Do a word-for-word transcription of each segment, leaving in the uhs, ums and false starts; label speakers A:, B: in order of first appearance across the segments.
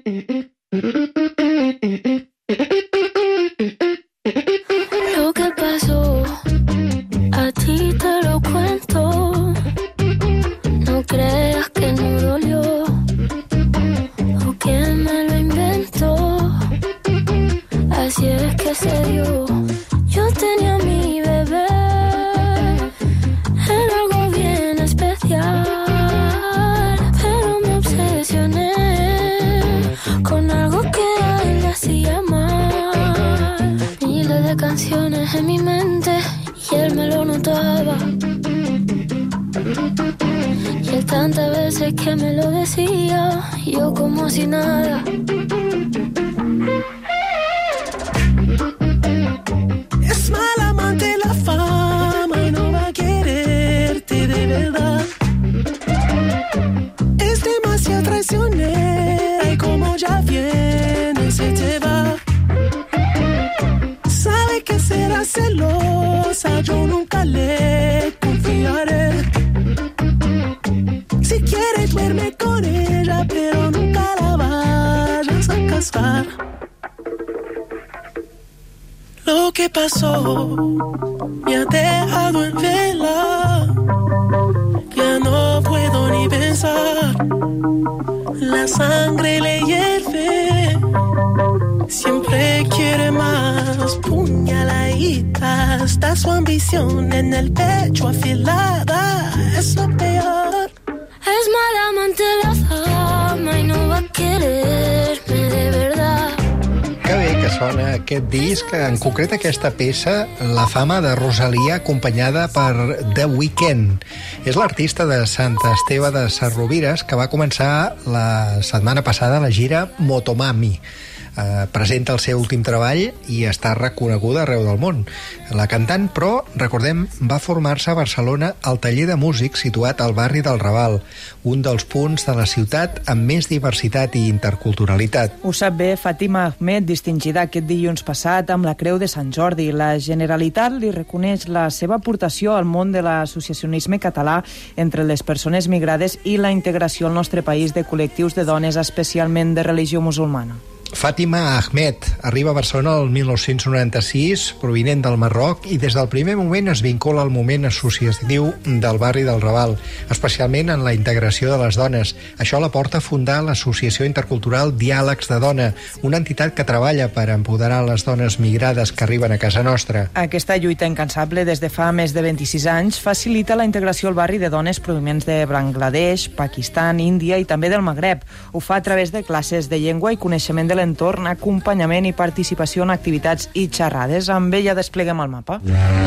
A: Lo que pasó, a ti te lo cuento. No creas que no dolió, o que me lo inventó. Así es que se dio. Yo tenía a mi bebé, era algo bien especial, pero me obsesioné con algo que a él le hacía mal. Miles de canciones en mi mente y él me lo notaba. Y él tantas veces que me lo decía, yo como si nada.
B: Es mal amante la fama y no va a quererte de verdad. Es demasiado traicionera y como ya viene se te va. Sabe que será celosa, yo nunca le confiaré. Si quiere duerme con ella, pero nunca la vayas a casar. Lo que pasó me ha dejado en vela. Ya no puedo ni pensar. La sangre le hierve. Siempre quiere más. Puñaladita. Está su ambición en el pecho afilada. Es lo peor.
A: Es mala amante la fama y no va a quererme de verdad.
C: Que bé que sona aquest disc, en concret aquesta peça, La fama de Rosalia, acompanyada per The Weeknd. És l'artista de Sant Esteve de Sesrovires que va començar la setmana passada la gira Motomami. Uh, presenta el seu últim treball i està reconeguda arreu del món. La cantant, però, recordem, va formar-se a Barcelona al taller de músics situat al barri del Raval, un dels punts de la ciutat amb més diversitat i interculturalitat.
D: Ho sap bé Fàtima Ahmed, distingida aquest dilluns passat amb la Creu de Sant Jordi. La Generalitat li reconeix la seva aportació al món de l'associacionisme català entre les persones migrades i la integració al nostre país de col·lectius de dones, especialment de religió musulmana.
C: Fàtima Ahmed arriba a Barcelona el mil nou-cents noranta-sis, provinent del Marroc, i des del primer moment es vincula al moviment associatiu del barri del Raval, especialment en la integració de les dones. Això la porta a fundar l'Associació Intercultural Diàlegs de Dona, una entitat que treballa per empoderar les dones migrades que arriben a casa nostra.
D: Aquesta lluita incansable des de fa més de vint-i-sis anys facilita la integració al barri de dones provinents de Bangladesh, Pakistan, Índia i també del Magreb. Ho fa a través de classes de llengua i coneixement de l'entorn, acompanyament i participació en activitats i xerrades. Amb ella despleguem el mapa.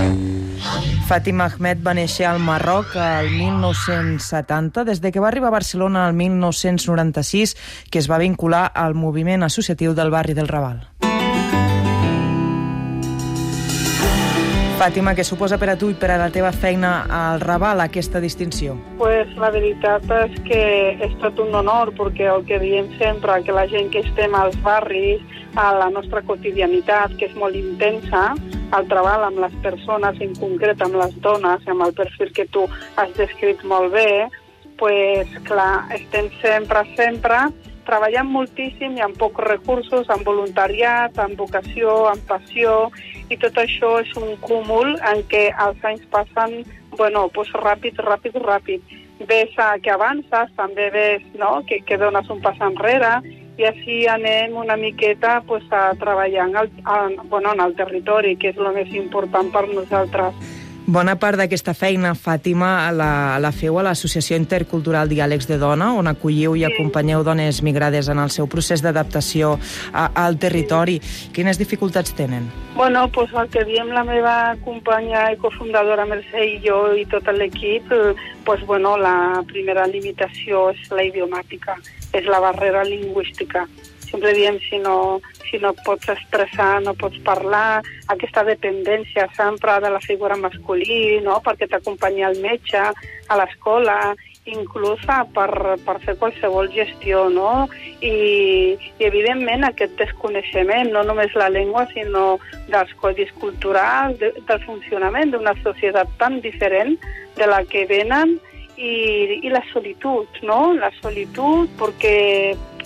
D: Fàtima Ahmed va néixer al Marroc el mil nou-cents setanta, des de que va arribar a Barcelona el mil nou-cents noranta-sis, que es va vincular al moviment associatiu del barri del Raval. Fàtima, què suposa per a tu i per a la teva feina al Raval aquesta distinció?
E: Pues la veritat és que és tot un honor, perquè el que diem sempre, que la gent que estem als barris, a la nostra quotidianitat, que és molt intensa, el treball amb les persones, en concret amb les dones, amb el perfil que tu has descrit molt bé, pues clar, estem sempre, sempre treballant moltíssim i amb pocs recursos, amb voluntariat, amb vocació, amb passió, i tot això és un cúmul en què els anys passen, bueno, pues ràpid, ràpid, ràpid. Ves que avances, també ves, no?, que, que dones un pas enrere, i així anem una miqueta pues, a treballar en el, en, bueno, en el territori, que és el més important per nosaltres.
D: Bona part d'aquesta feina, Fàtima, la, la feu a l'Associació Intercultural Diàlegs de Dona, on acolliu i acompanyeu dones migrades en el seu procés d'adaptació a, al territori. Quines dificultats tenen?
E: Bueno, pues el que diem la meva companya i cofundadora Mercè i jo i tot l'equip, pues bueno, la primera limitació és la idiomàtica, és la barrera lingüística. Sempre diem, si no, si no pots expressar, no pots parlar, aquesta dependència sempre de la figura masculí, no?, perquè t'acompanyi el metge a l'escola, inclús per, per fer qualsevol gestió, no? I, i evidentment aquest desconeixement, no només la llengua, sinó dels codis culturals, de, del funcionament d'una societat tan diferent de la que venen, i, i la solitud, no? La solitud, perquè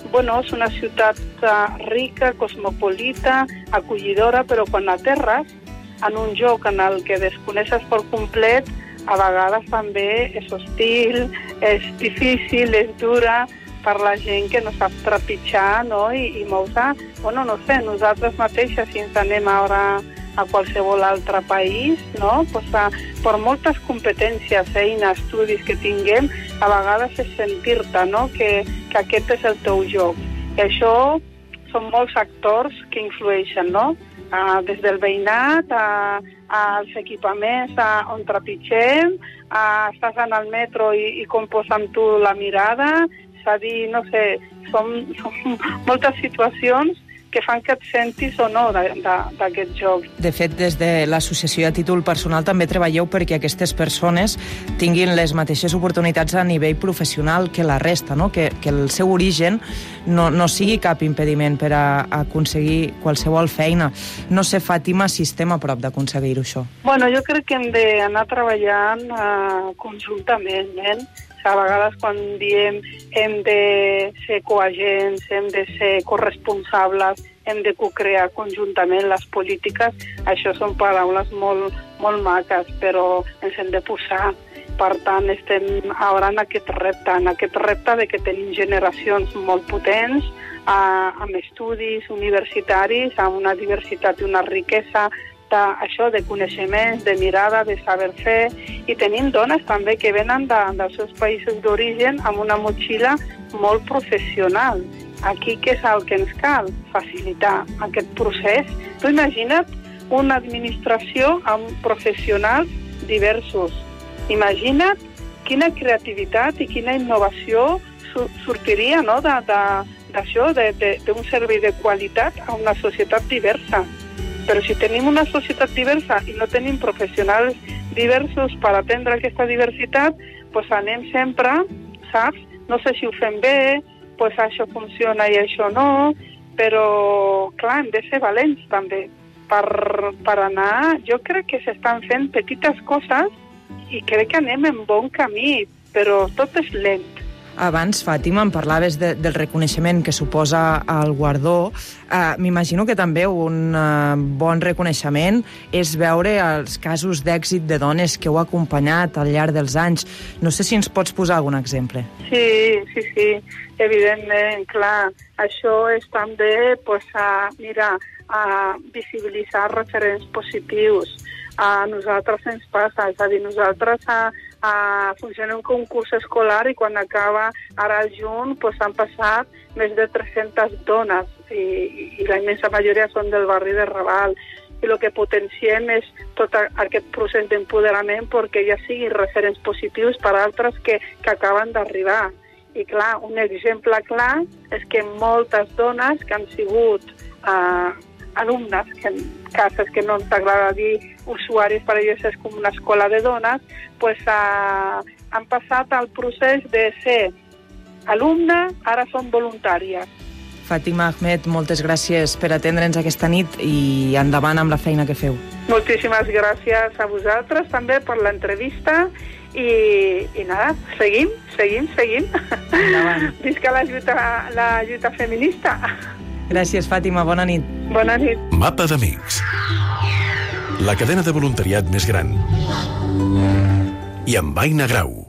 E: bueno, és una ciutat rica, cosmopolita, acollidora, però quan aterres en un lloc en el que desconeixes per complet, a vegades també és hostil, és difícil, és dura per la gent que no sap trepitjar, no? I, i moure, bueno, no sé, nosaltres mateixes, si ens anem ara a qualsevol altre país, no? Pues, a, per moltes competències, eines, estudis que tinguem, a vegades és sentir-te, no? Que, que aquest és el teu lloc. I això són molts actors que influeixen, no? Uh, des del veïnat, a, als equipaments a, on trepitgem, a, estàs en el metro i, i com posen tu la mirada, és a dir, no sé, són, són moltes situacions que fan que et sentis o no d'aquest joc.
D: De fet, des de l'associació a títol personal també treballeu perquè aquestes persones tinguin les mateixes oportunitats a nivell professional que la resta, no? que, que el seu origen no, no sigui cap impediment per a, a aconseguir qualsevol feina. No sé, Fàtima, si estem a prop d'aconseguir-ho, això.
E: Bueno, jo crec que hem d'anar treballant uh, conjuntament, eh? A vegades quan diem hem de ser coagents, hem de ser corresponsables, hem de co-crear conjuntament les polítiques, això són paraules molt, molt maques, però ens hem de posar. Per tant, estem ara en aquest repte, en aquest repte de que tenim generacions molt potents, eh, amb estudis universitaris, amb una diversitat i una riquesa això de coneixements, de mirada, de saber fer, i tenim dones també que venen de, dels seus països d'origen amb una motxilla molt professional. Aquí què és el que ens cal? Facilitar aquest procés. Tu imagina't una administració amb professionals diversos. Imagina't quina creativitat i quina innovació sortiria, no, d'això, d'un servei de qualitat a una societat diversa. Però si tenim una societat diversa i no tenim professionals diversos per atendre aquesta diversitat, doncs anem sempre, saps? No sé si ho fem bé, doncs això funciona i això no, però, clar, hem de ser valents també per, per anar. Jo crec que s'estan fent petites coses i crec que anem en bon camí, però tot és lent.
D: Abans, Fàtima, em parlaves de, del reconeixement que suposa el guardó. Uh, M'imagino que també un uh, bon reconeixement és veure els casos d'èxit de dones que heu acompanyat al llarg dels anys. No sé si ens pots posar algun exemple.
E: Sí, sí, sí, evidentment, clar. Això és també, pues, a, mira, a visibilitzar referents positius. A nosaltres ens passa, és a dir, nosaltres a, a funcionar un concurs escolar i quan acaba ara el juny pues, han passat més de tres-centes dones i, i la immensa majoria són del barri de Raval. I el que potenciem és tot aquest procés d'empoderament perquè ja siguin referents positius per a altres que, que acaben d'arribar. I clar, un exemple clar és que moltes dones que han sigut eh, alumnes, que en cases que no ens agrada dir usuaris, per ells és com una escola de dones, pues, uh, han passat el procés de ser alumne, ara són voluntàries.
D: Fàtima Ahmed, moltes gràcies per atendre'ns aquesta nit i endavant amb la feina que feu.
E: Moltíssimes gràcies a vosaltres també per l'entrevista i, i nada, seguim, seguim, seguim.
D: Endavant.
E: Visca la lluita, la lluita feminista.
D: Gràcies, Fàtima. Bona nit.
E: Bona nit.
F: Mapa d'Amics. La cadena de voluntariat més gran. I amb Aina Grau.